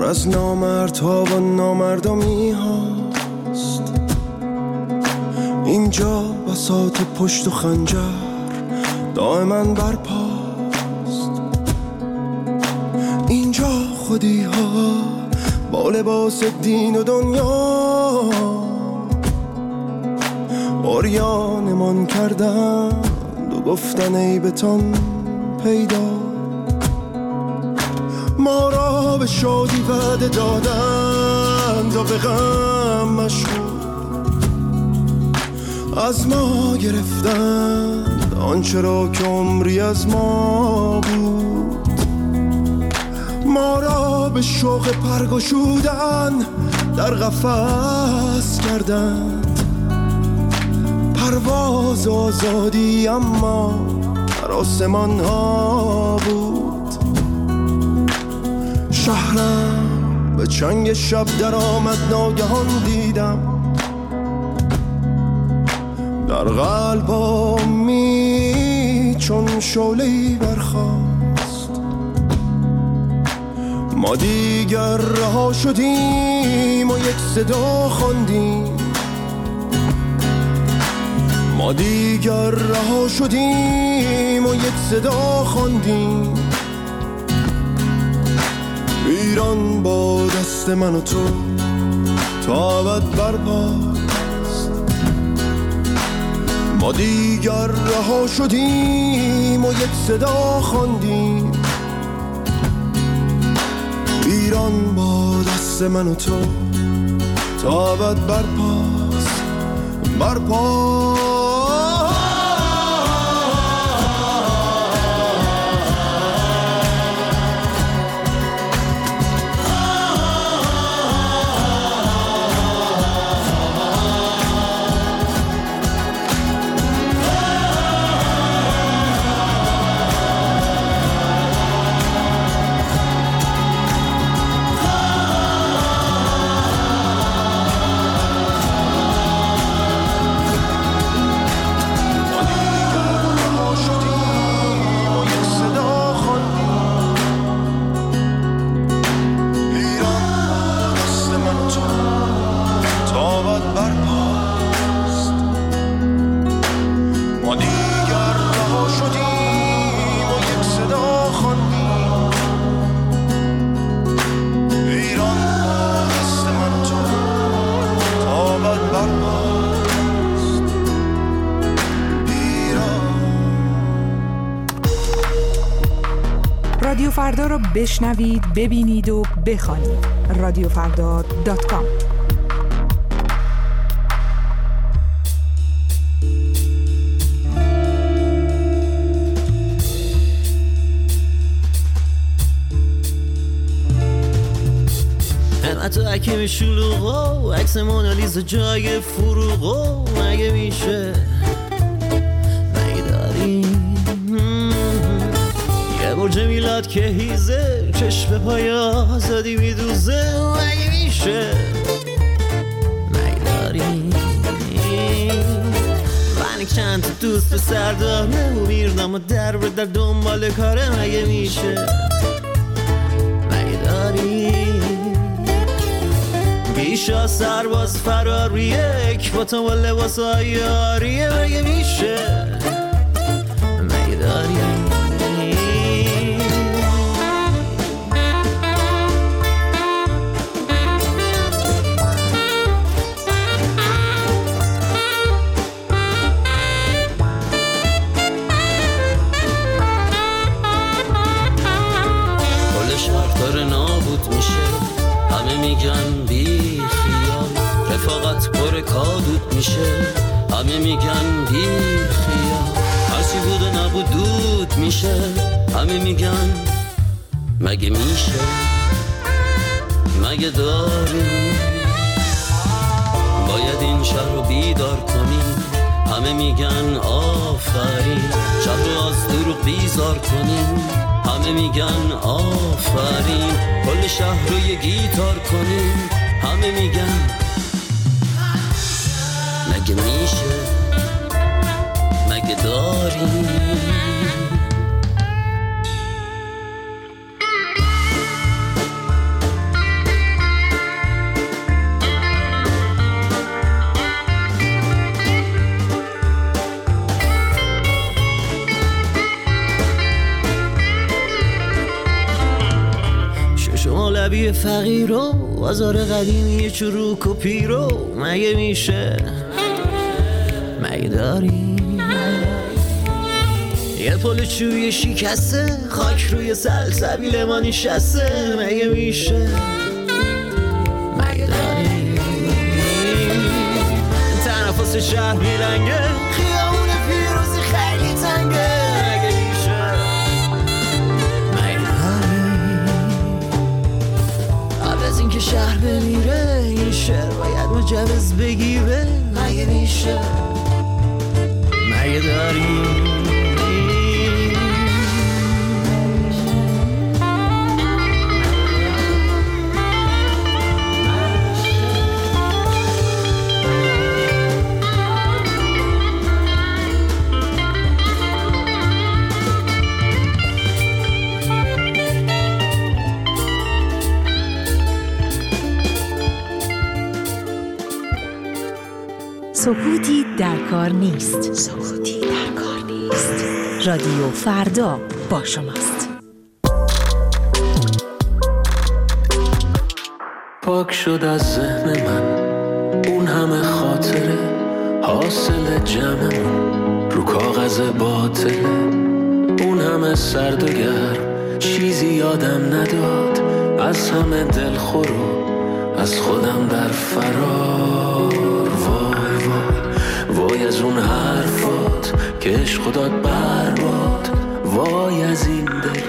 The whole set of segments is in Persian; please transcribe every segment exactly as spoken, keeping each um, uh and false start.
از نامردها و نامردمی هاست. اینجا بساط پشت و خنجر دائما برپاست. اینجا خودی ها با لباس دین و دنیا عریانمان کردند و گفتن عیبتان پیدا. ما را به شادی وعده دادند و به غم مشغول از ما گرفتند آنچه را که عمری از ما بود. ما را به شوق پرگشودن در قفس کردند، پرواز آزادی اما در آسمان ها بود. شهرم به چنگ شب در آمد، ناگهان دیدم در قلبامی چون شعله‌ای برخاست. ما دیگر رها شدیم و یک صدا خواندیم. ما دیگر رها شدیم و یک صدا خواندیم. ایران با دست من و تو تا ابد برپاست. ما دیگر رها شدیم و یک صدا خواندیم. ایران با دست من و تو تا ابد برپاست، برپاست. رادیو فردا رو بشنوید، ببینید و بخوانید. رادیو فردا دات کام. همت و حکم شلوغا و عکس مونالیزا جای فروغا. مگه میشه مگه داریم یه برج میلاد که هیزه چشم پای آزادی میدوزه. مگه میشه مگه داریم من چند تا دوست پسر داره و میردم و در به در دنبال کاره. مگه میشه مگه داریم بیشا سرباز فراریه اکباتا و لباس های آریه. مگه میشه مگه داریم کل شهر داره نابود میشه. همه میگن بی خیال رفاقت پر کادود میشه. همه میگن بی خیال هرچی بود و نبود دود میشه. همه میگن مگه میشه مگه داریم باید این شهر رو بیدار کنیم. همه میگن آفرین شهر رو از دروغ بیزار کنیم. همه میگن آفرین کل شهر رو یه گیتار کنیم. همه میگن مگه میشه مگه داریم روی فقیر و بازار قدیمی چروک و پیرو مگه میشه؟ مگه داری؟ یه پلوچوی شکسته خاک روی سلسبیل ما نشسته مگه میشه؟ مگه داری؟ تنفس شهر میلنگه خیابون پیروزی خیلی تنگه مگه میشه؟ مگه داری؟ قبل از اینکه شهر بمیره این شهر باید مجوز بگیره مگه میشه؟ مگه داری؟ سکوتی در کار نیست. سکوتی در کار نیست. رادیو فردا با شماست. پاک شد از ذهن من اون همه خاطره حاصل جمعمون رو کاغذ باطله، اون همه سرد و گرم چیزی یادم نداد، از همه دلخور و از خودم در فرار. وای وای وای از اون حرفات که عشق داد برباد، وای از این دل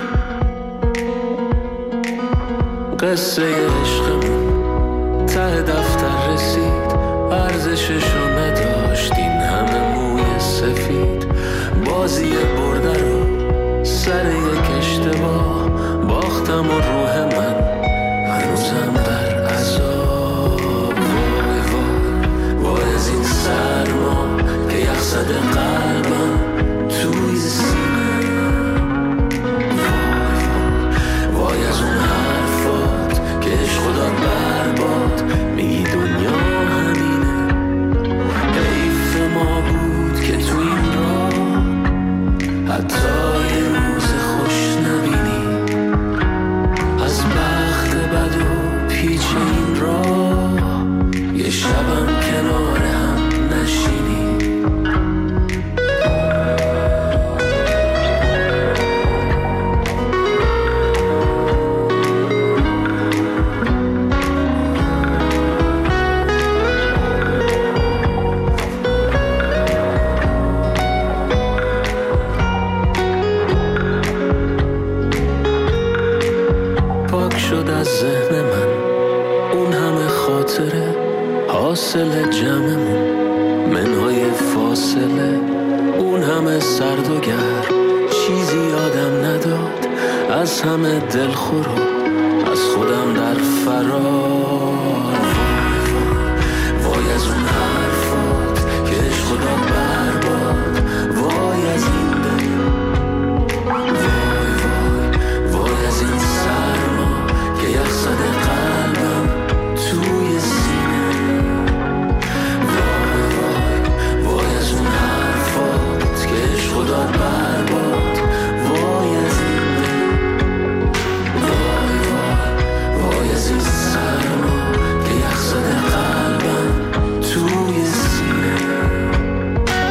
قصه عشقمون ته دفتر رسید، ارزششو نداشت این همه موی سفید، بازی برده رو سر یک اشتباه باختم و روح من هنوزم در عذاب. وای وای وای از این سرما که یخ زده قلبم توی سینه، وای وای وای از اون حرفات که عشق داد برباد، میگی دنیا همینه، حیف ما بود که تو این راه حتی یه روز خوش نبینی، از بخت بد و پیچ این راه یه شبم کنار هم نشینی. پاک شد از ذهن من اون همه خاطره حاصل جمعمون، منهای فاصله اون همه سرد و گرم چیزی یادم نداد، از همه دلخور و از خودم در فرار. وای وای وای از اون حرفات که عشق داد برباد، وای از این دل، وای وای وای از این سرما که یخ زده قلبم توی سینه، وای وای وای از اون حرفات که عشق داد برباد، وای از این دل، وای وای وای از این سرما که یخ زده قلبم توی سینه.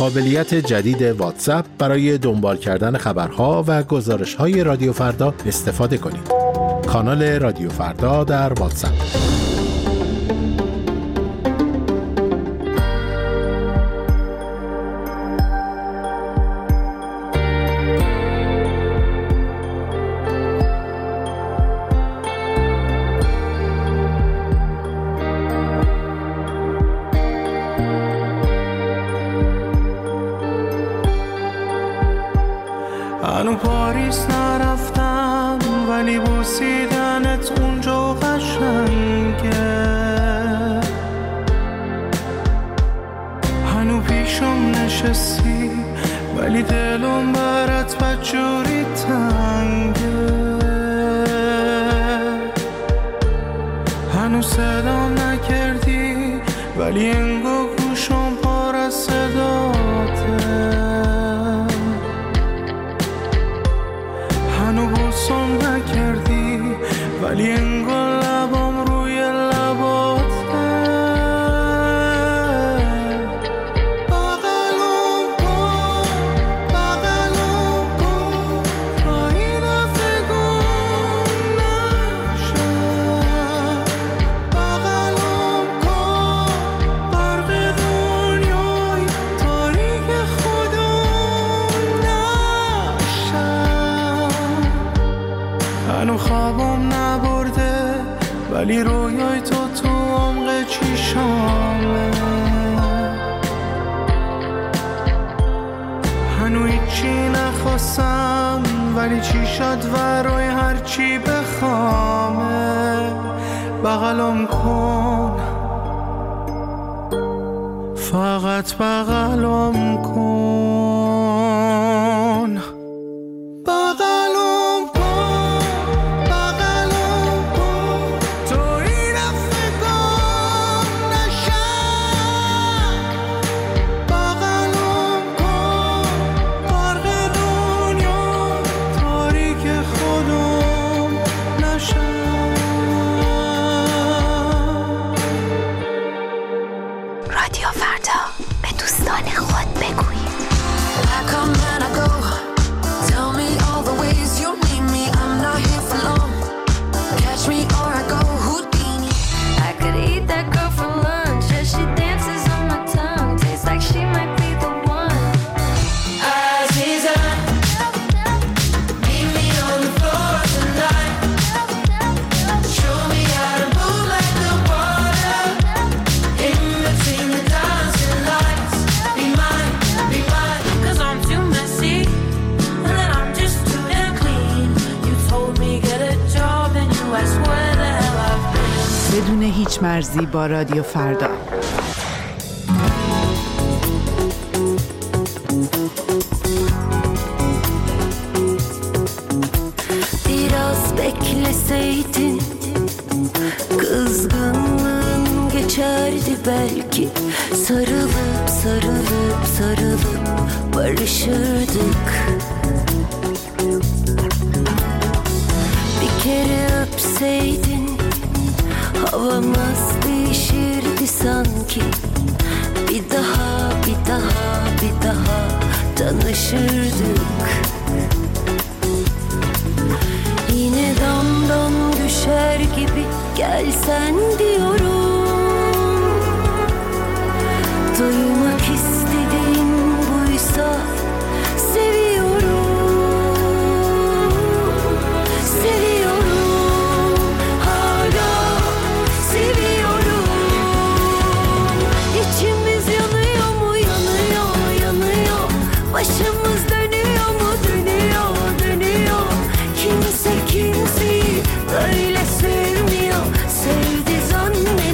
قابلیت جدید واتساپ برای دنبال کردن خبرها و گزارش‌های رادیو فردا استفاده کنید. کانال رادیو فردا در واتساپ. هنو پاریس نرفتم ولی بوسیدنت اونجا قشنگه، هنو پیشم نشستی ولی دلم برات بدجوری تنگه، هنو صدا نکردی ولی انگار گوشم پر از صداته، هنو بوسم نکردی ولی انگار لبام روی لباته، بغلم کن بغلم کن تا این دفعه گم نشم، بغلم کن برق دنیای تاریک خودم نشم، هنو خوابم نبرده ولی رویای تو تو عمق چشامه، هنو هیچی نخواستم ولی چی شد ورای هرچی بخوامه، بغلم کن فقط بغلم کن، بغلم کن بغلم کن تو این دفعه گم نشم، بغلم کن غرق دنیا تاریک خودم نشم. رادیو فردا، به دوستان خود بگویید. I come and I go. Tell me all the ways you need me. I'm not here for long. Catch me or I go Houdini. I could eat that girl for lunch as she dances on my tongue. Tastes like she might be the one. Aziza, meet me on the floor tonight. Show me how to move like the water. In between the dancing lights. Be mine, be mine. 'Cause I'm too messy. And then I'm just too damn clean. You told me get a job and you asked where the hell I've been. بدون هیچ مرزی با رادیو فردا. Biraz bekleseydin kızgınlığın geçerdi belki. Sarılıp sarılıp sarılıp barışırdık. Bir kere öpseydin havamız değişirdi sanki. Bir daha bir daha bir daha tanışırdık. Yine damdan düşer gibi gelsen diyorum. Duymak istediğin buysa seviyorum. Seviyorum. Hala seviyorum. İçimiz yanıyor mu? Yanıyor, yanıyor. Başımız dönüyor mu? Dönüyor, dönüyor. Kimse kimseyi öyle sevmiyor. Sevdi zannet.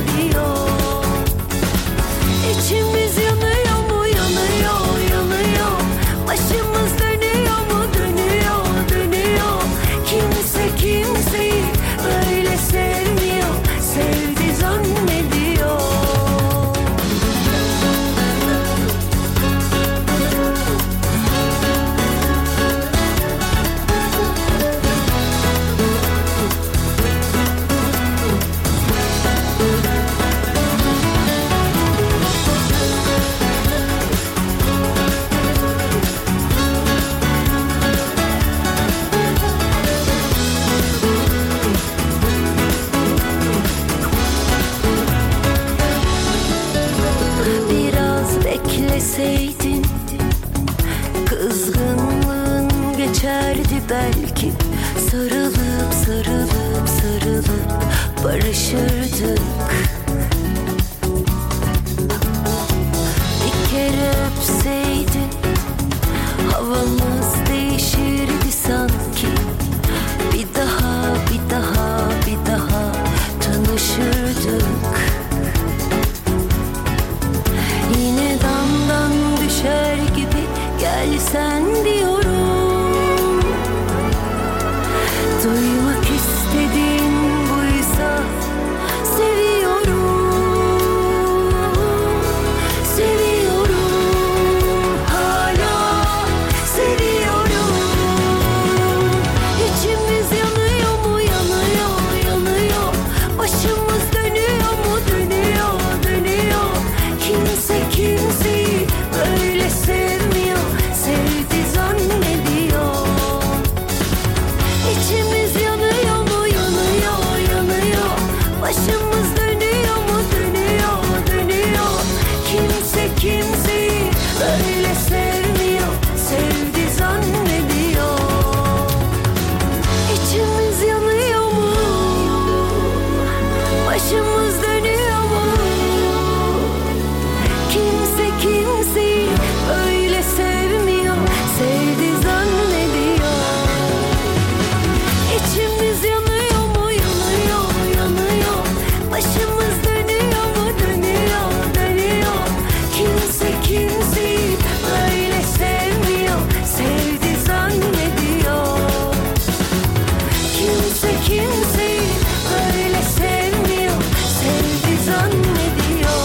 belki sarılıp sarılıp sarılıp barışırdık. Bir kere öpseydin havamız değişirdi sanki. Bir daha, bir daha, bir daha tanışırdık. Yine damdan düşer gibi gelsen diyorum. Duymak istediğin buysa seviyorum. Seviyorum, hala seviyorum. İçimiz yanıyor mu, yanıyor, yanıyor. Başımız dönüyor mu, dönüyor, dönüyor. Kimse kimseyi böyle sevmiyor, sevdi zannediyor. İçimiz yanıyor mu, yanıyor, yanıyor. Başımız dönüyor mu, dönüyor, dönüyor. Kimse kimseyi böyle sevmiyor, sevdi zannediyor. İçimiz yanıyor mu, başımız dönüyor mu? Kimse kimseyi öyle sevmiyor, sevdi zannediyor. İçimiz yanıyor mu, yanıyor, yanıyor. Başımız dönüyor mu, dönüyor, dönüyor. Kimse kimseyi öyle sevmiyor, sevdi zannediyor. Kimse kimseyi öyle sevmiyor, sevdi zannediyor.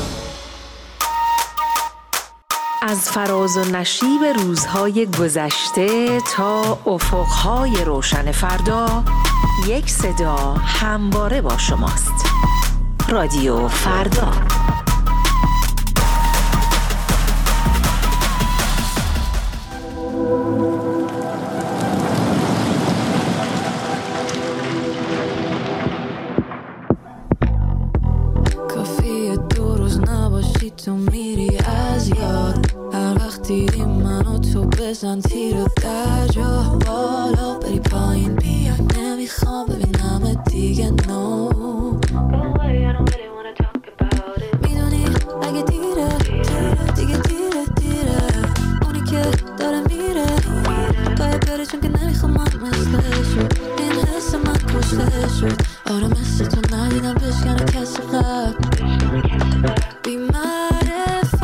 از فراز و نشیب روزهای گذشته تا افقهای روشن فردا، یک صدا همواره با شماست. رادیو فردا. کافیه دو روز نباشی تو میری از یاد. هر وقت دیدی منو تو بزن تیر در جا. بالا بری پایین بیا نمیخوام ببینم دیگه نو. میدونی اگه دیره دیگه دیره دیره. اونی که داره میره باید بره چون که نمیخوام من مثل شد. این حس من کشته شد. آره مثل تو ندیدم بشکنه کسی قبل. بی معرفت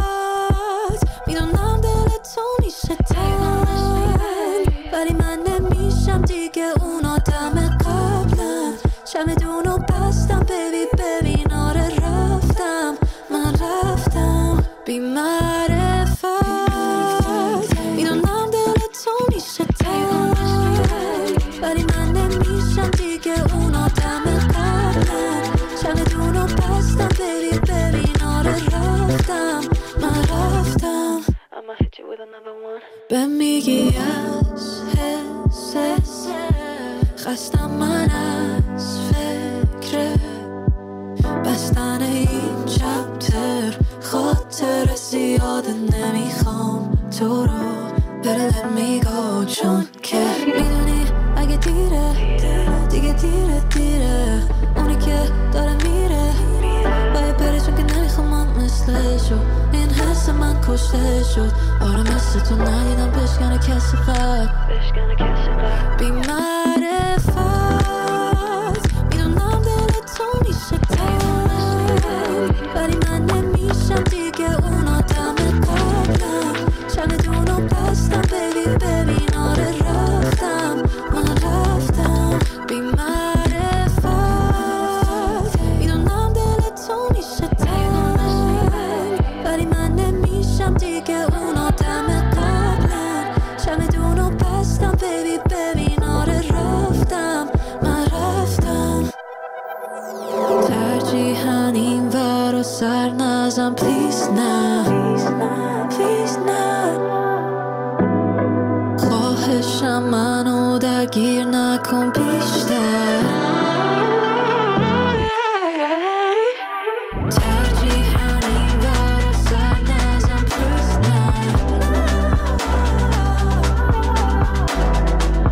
میدونم دل تو میشه تنگ، ولی من نمیشم دیگه اون آدم قبلم. چمدونو بستم بیبی ببین آره رفتم من رفتم. بی معرفت میدونم دل تو میشه تنگ، ولی من نمیشم دیگه اون آدم قبلم. چمدونو بستم بیبی ببین آره رفتم من رفتم. به میگی از حس خستم من از فکر بستن این چپتر. خاطر زیاده نمیخوام تو رو بره let me go چون که میدونی اگه دیره دیگه دیره دیره. اونی که داره میره باید بره چون که نمیخوام من مثل شو. این حس من کشته شد. آره مثل تو ندیدم بشکنه کسی قبل. بی معرفت میدونم دل تو میشه تنگ، ولی من نمیشم دیگه اون آدم قبلم. چمدونو بستم بیبی ببین آره رفتم من رفتم. بی معرفت میدونم دل تو میشه تنگ، ولی من نمیشم دیگه اون آدم قبلم. چمدونو بستم بیبی ببین آره رفتم من رفتم. ترجیحاً این ور و سر نزم پلیز نه پلیز نه. خواهشم منو درگیر نکن بیشتر. ترجیحاً این ور و سر نزم پلیز نه.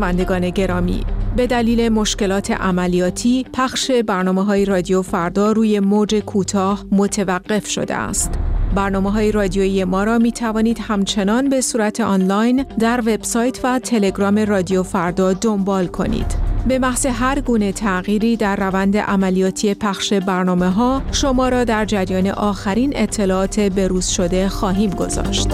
شنوندگان گرامی، به دلیل مشکلات عملیاتی پخش برنامه‌های رادیو فردا روی موج کوتاه متوقف شده است. برنامه‌های رادیویی ما را می توانید همچنان به صورت آنلاین در وبسایت و تلگرام رادیو فردا دنبال کنید. به محض هر گونه تغییری در روند عملیاتی پخش برنامه‌ها شما را در جریان آخرین اطلاعات بروز شده خواهیم گذاشت.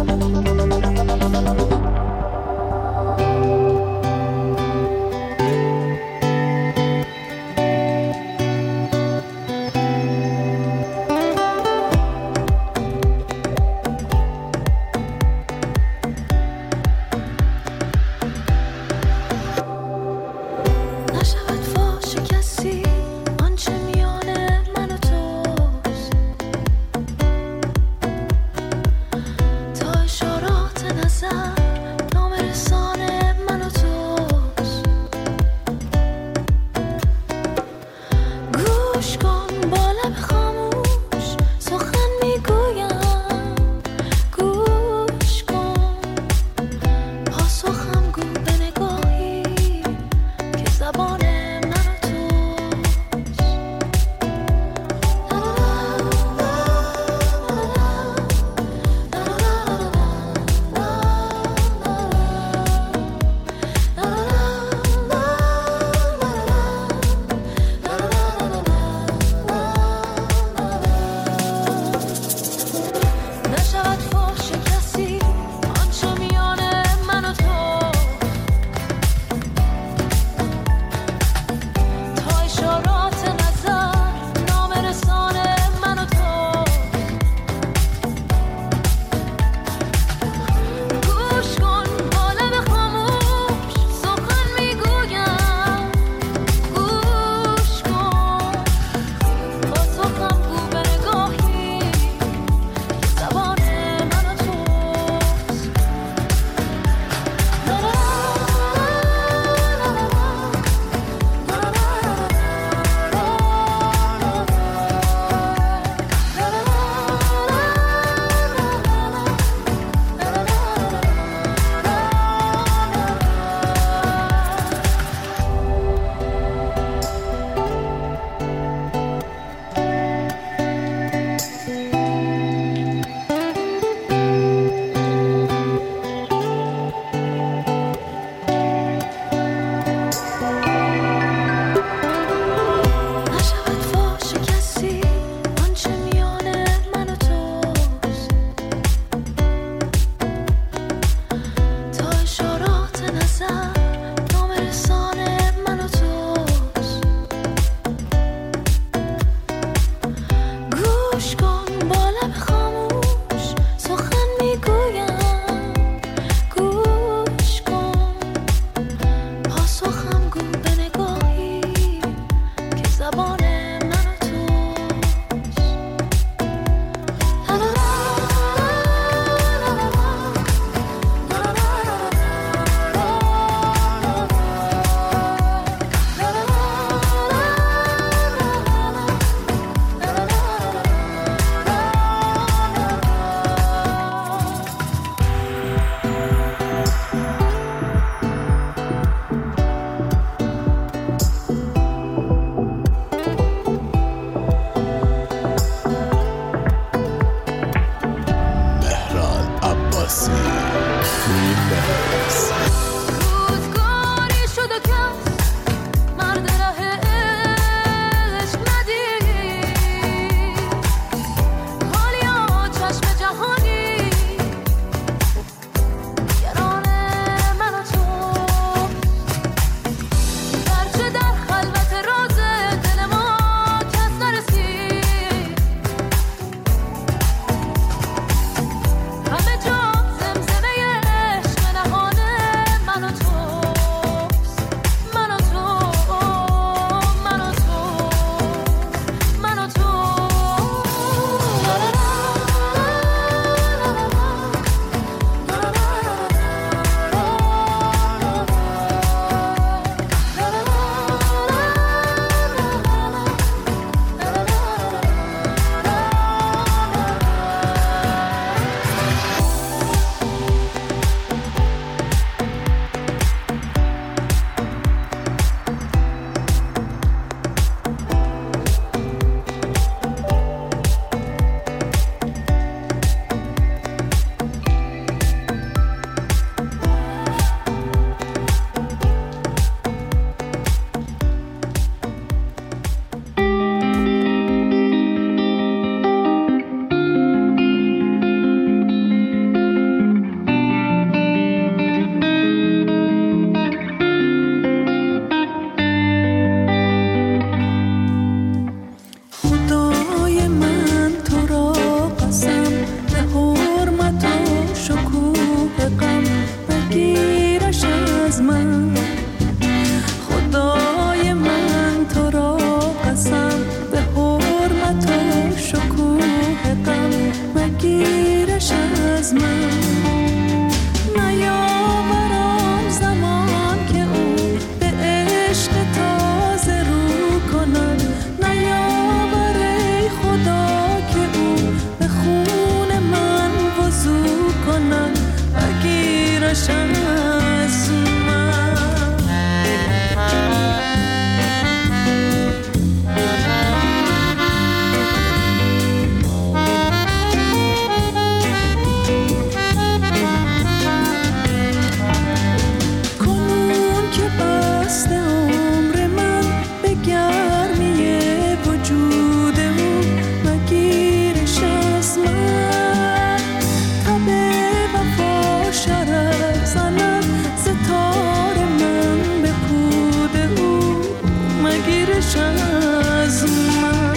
تا اشارات نظر مگیرش از من.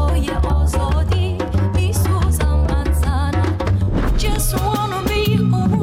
Just wanna be home.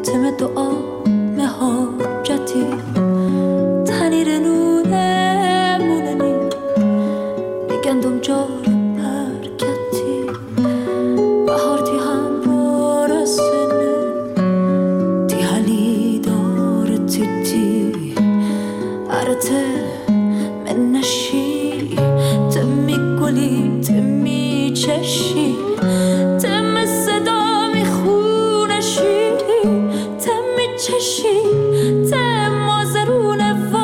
تم دعا مهاجتی تنیر نونه موننی نگندم جار برکتی بهارتی هم بارسنه تی حلی داره تیتی ارته من نشی تمی گلی تمی چشی تم صدا می خونشی تمی چشی تم مازرون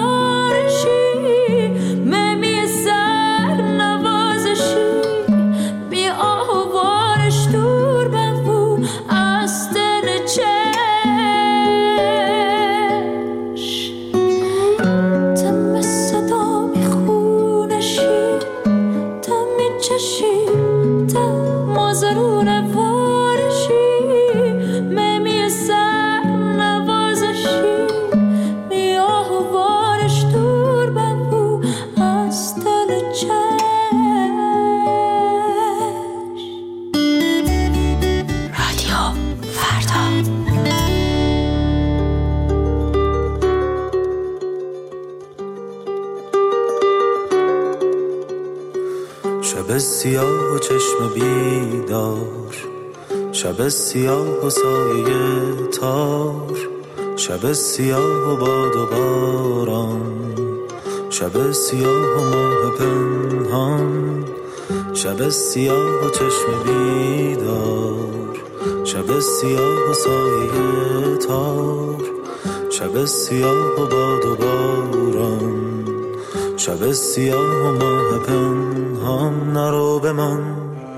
وارشی ممی سر نوازشی می آوارش دور بفو از دل چش تم صدا می خونشی تمی چشی تم مازرون وارشی ممی سر نوازشی می آوارش دور بفو از دل چش رادیو فردا شب سیاه و چشم بیدار شب سیاه و سایه تار شب سیاه و باد و باران شب سیاه و ماه پنهان شب سیاه و چشم بیدار شب سیاه و سایه تار شب سیاه و باد و باران شب سیاه و ماه پنهان نرو به من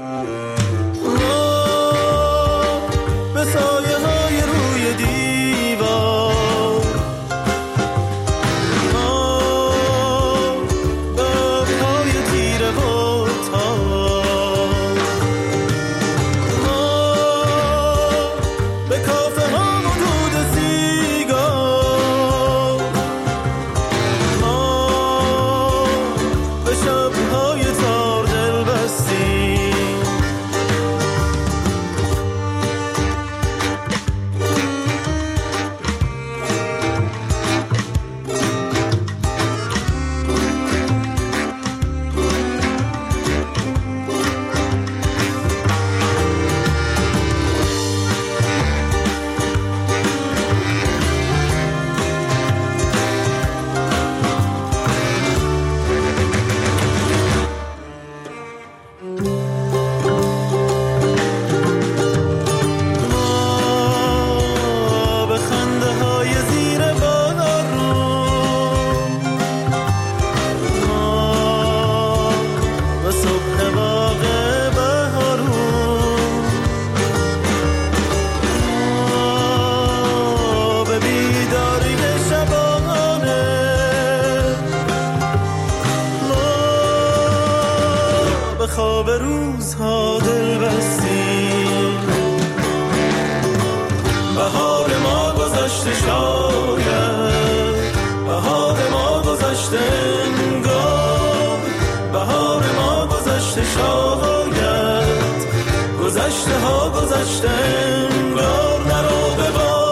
به سایه های روی دیوار به پای تیره و تار به کافه ها و دود سیگار به شب‌های تار دل بستیم به خنده های زیر بارون به صبح باغ بهارون به بیداری شبانه به خواب روزها دل بستیم بهار ما گذشته شاید بهار ما گذشته انگار بهار ما گذشته شاید گذشته ها گذشته انگار نرو به بار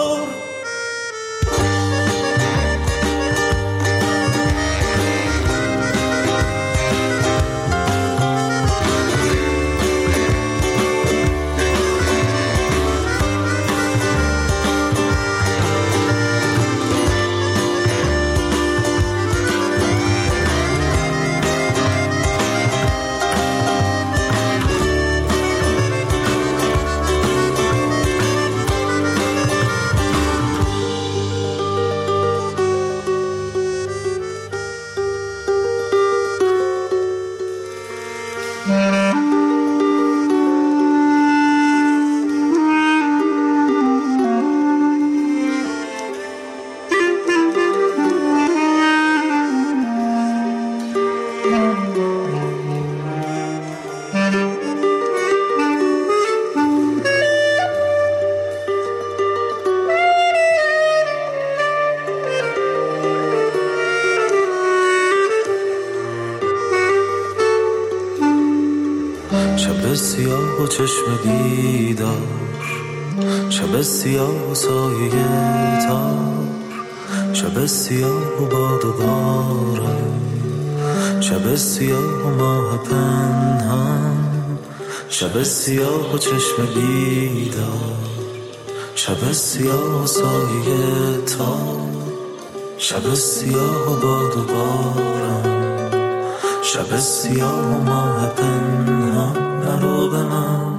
شب سیاه و چشم بیدار شب سیاه و سایه تار، شب سیاه و باد و باران، شب سیاه و ماه پنهان، شب سیاه و چشم بیدار، شب سیاه و سایه تار، شب سیاه و باد و باران، شب سیاه و ماه پنهان. نرو به من.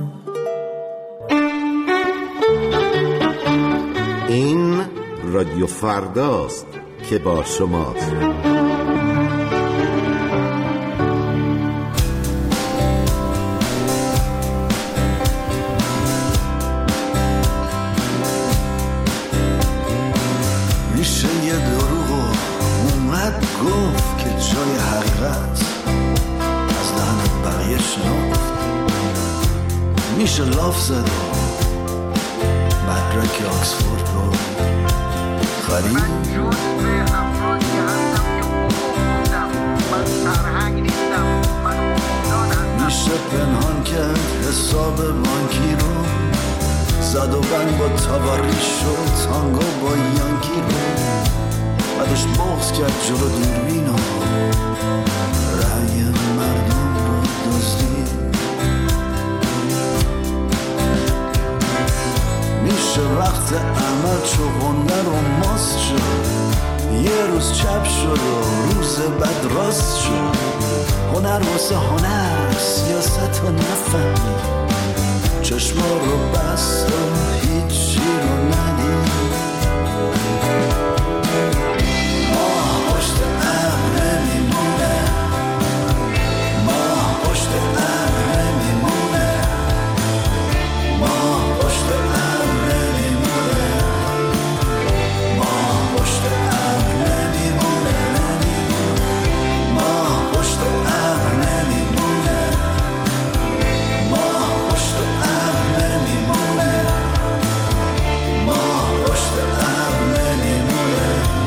این رادیو فرداست که با شماست. میشه یه دروغ اومد گفت که جای حقیقت از دهن بقیه شنفت. میشه لاف زد و مدرک آکسفورد رو خرید. میشه پنهان کرد حساب بانکی رو، زد و بند با تواریش و تانگو با یانکی رو، بعدش بغض کرد جلو دوربین و رأی مردم رو دزدید. میشه وقت عمل چوبنده رو ماست شد، یه روز چپ شد و روز بعد راست شد. هنر واسه هنر سیاست رو نفهمی، چشما رو بست و هیچی رو ندید. ماه پشت ابر نمیمونه، ماه پشت ابر نمیمونه، ماه پشت ابر نمیمونه، ماه پشت ابر نمیمونه، ماه پشت ابر نمیمونه، ماه پشت ابر نمیمونه، ماه پشت ابر نمیمونه،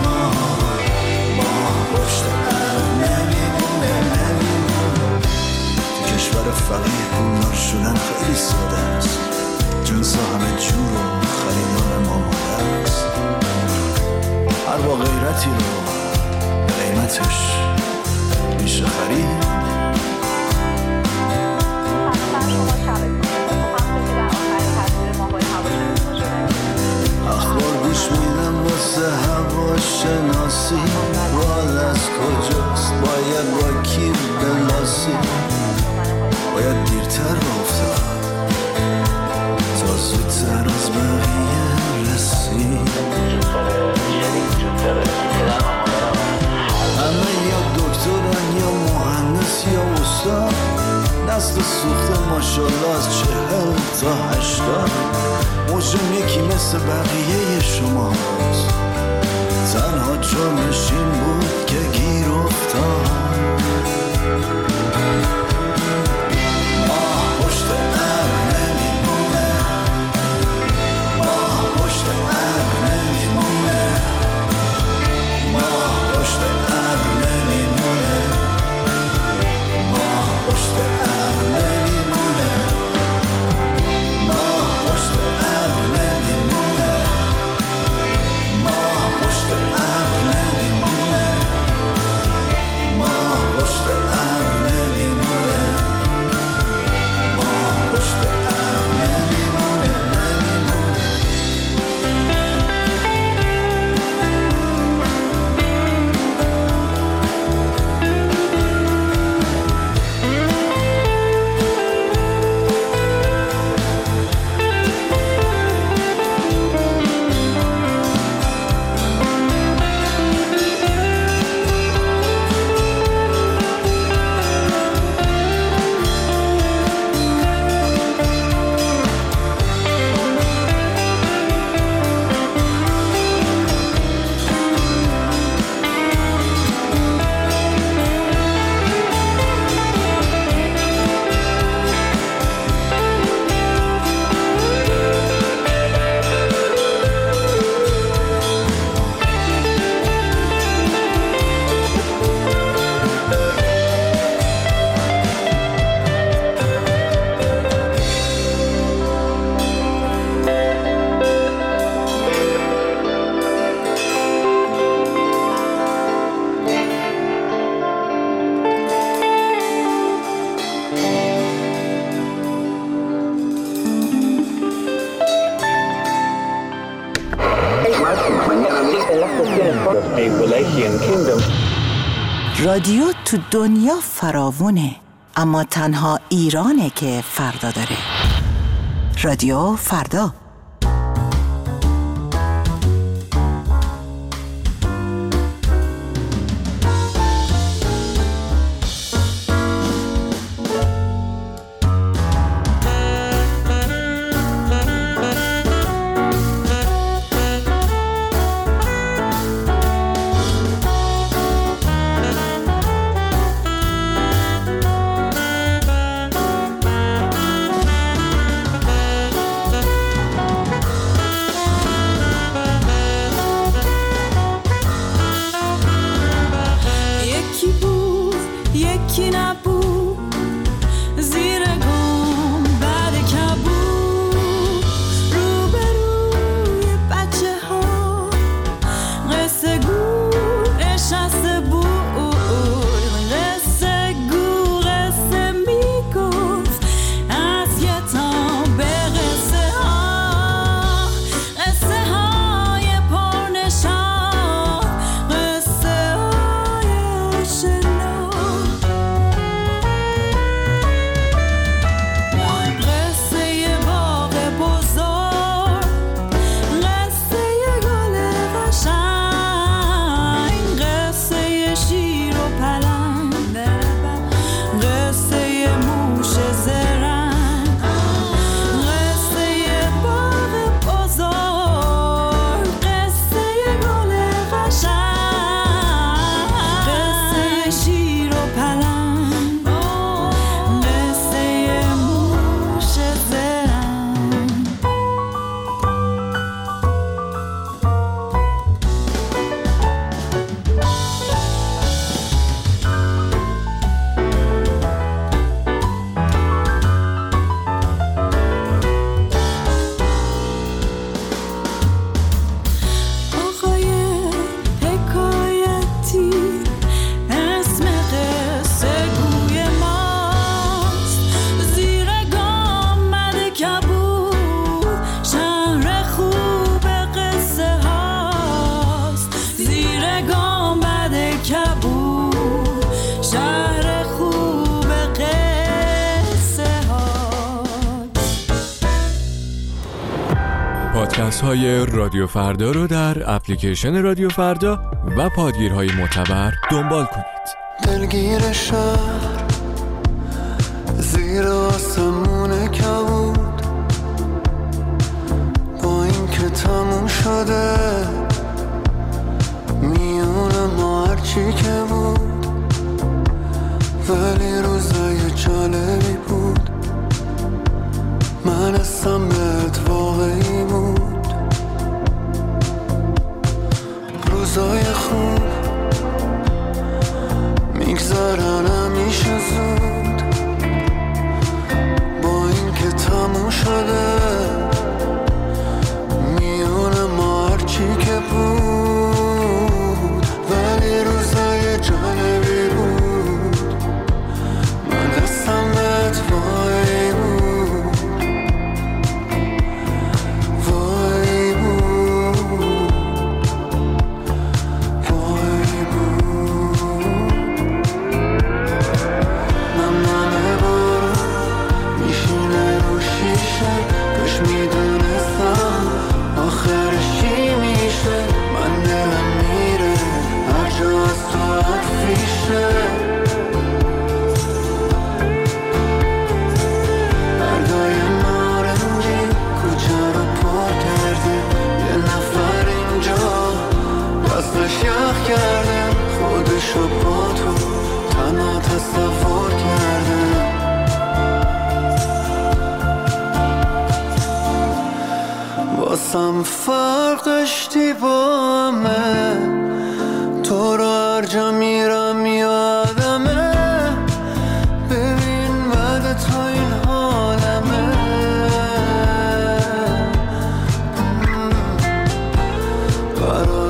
ماه پشت ابر نمیمونه، نمیمونه. تو کشور فقیر پولدار شدن خیلی ساده است، جنس همه جور و خریدار ما ماده است. هر با غیرتی رو قیمتش میشه خرید. اخبار گوش میدم واسه هوا شناسی، راه از کجاست باید با کی بلاسی. باید دیرتر رو افتاد تا زودتر از بقیه رسید. همه یا دکترن یا مهندس یا استاد، نسل سوخته ماشالله از چهل تا هشتاد. موجم یکی مثل بقیه شماست، تنها جرمشین بود که گیر افتاد. ماه پشت ابر نمیمونه، ماه پشت ابر نمیمونه، ماه پشت ابر نمیمونه، ماه پشت ابر نمیمونه، ماه پشت ابر نمیمونه، رادیو تو دنیا فراوونه، اما تنها ایرانه که فردا داره. رادیو فردا. پادکست های رادیو فردا رو در اپلیکیشن رادیو فردا و پادگیرهای معتبر دنبال کنید. دلگیر شهر زیر آسمون کبود، با این که تموم شده میون ما هرچی که بود، ولی روزای جالبی بود. من اسم بهت واقعی بود، روزای خوب میگذرن همیشه زود، با این که تموم شده میون ما هرچی که بود، ولی روزای جالبی بود. من اسم بهت واقعی بود. واسم فرق داشتی با همه، تو رو هر جا میرم یادمه. ببین بعد تو این حالمه، برای